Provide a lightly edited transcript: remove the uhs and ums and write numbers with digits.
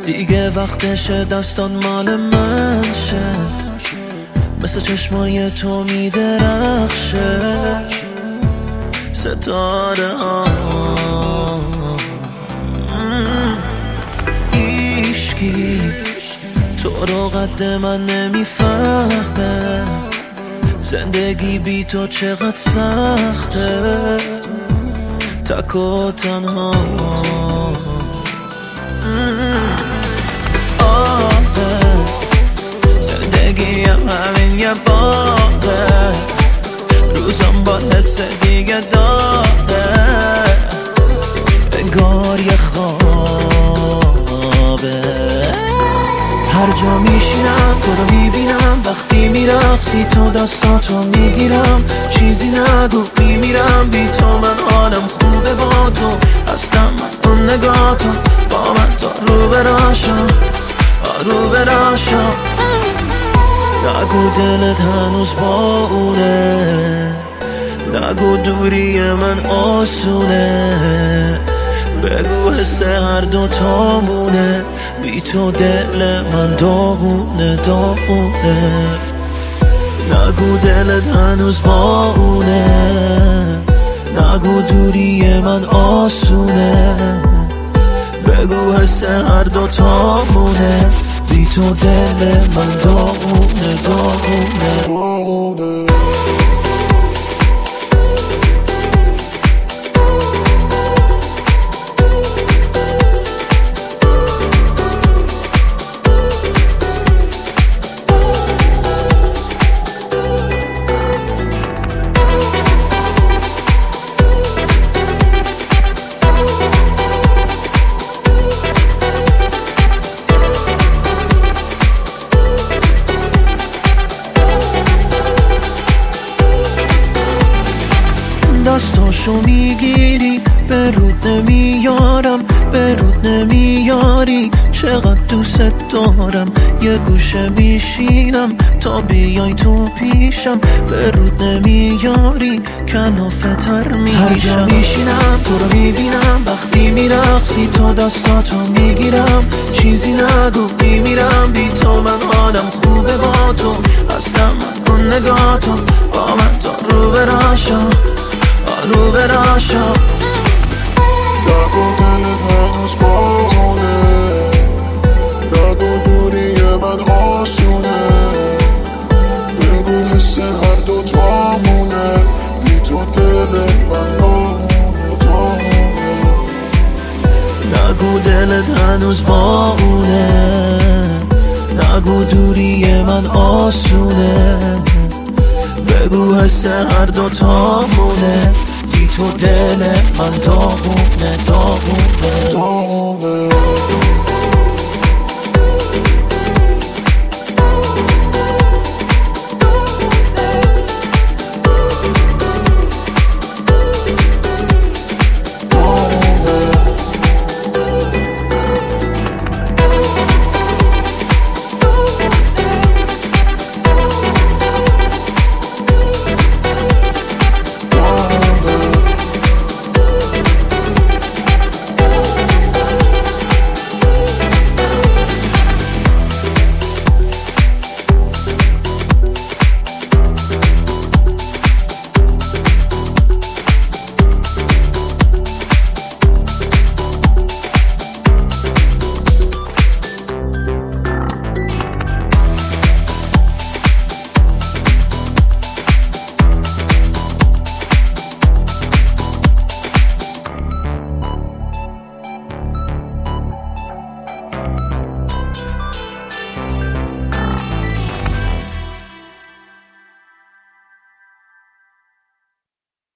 دیگه وقتشه دستان مال من شه، مثل چشمای تو میدرخشه ستاره ها. ایشکی تو رو قد من نمیفهمه، زندگی بی تو چقدر سخته، تک و تنها. زندگیم همین یه باغه، روزم با حس دیگه داغه، انگار یه خوابه. هر جا میشینم تو رو میبینم، وقتی میرقصی تو دستاتو میگیرم، چیزی نگو میمیرم بی تو، من حالم خوبه با تو، هستم من اون نگاهتو، با من تا رو براشم رو براشم. نگو دلت هنوز با اونه، نگو دوری من آسونه، بگو حس هر دوتامونه، بی تو دل من داغونه داغونه. نگو دلت هنوز با اونه، نگو دوری من آسونه، بگو حس هر دوتامونه، بی تو دل من داغونه داغونه. دستاشو میگیری به رود نمیارم، به رود نمیاری، چقدر دوست دارم، یه گوشه میشینم تا بیای تو پیشم، به رود نمیاری کنافتر میشم. هر جا میشینم تو رو میبینم، وقتی میرقصی تو دستاتو میگیرم، چیزی نگو میمیرم بی تو، من حالم خوبه با تو، هستم من اون نگاهتو، با من تا رو براشم رو براشم. نگو دلت هنوز باونه، نگو دوری من آسونه، بگو حس هر دوتامونه، بی تو دل من داغونه داغونه. نگو دلت هنوز با اونه، نگو دوری من آسونه، بگو حس هر دوتامونه، بی تو دل من داغونه داغونه.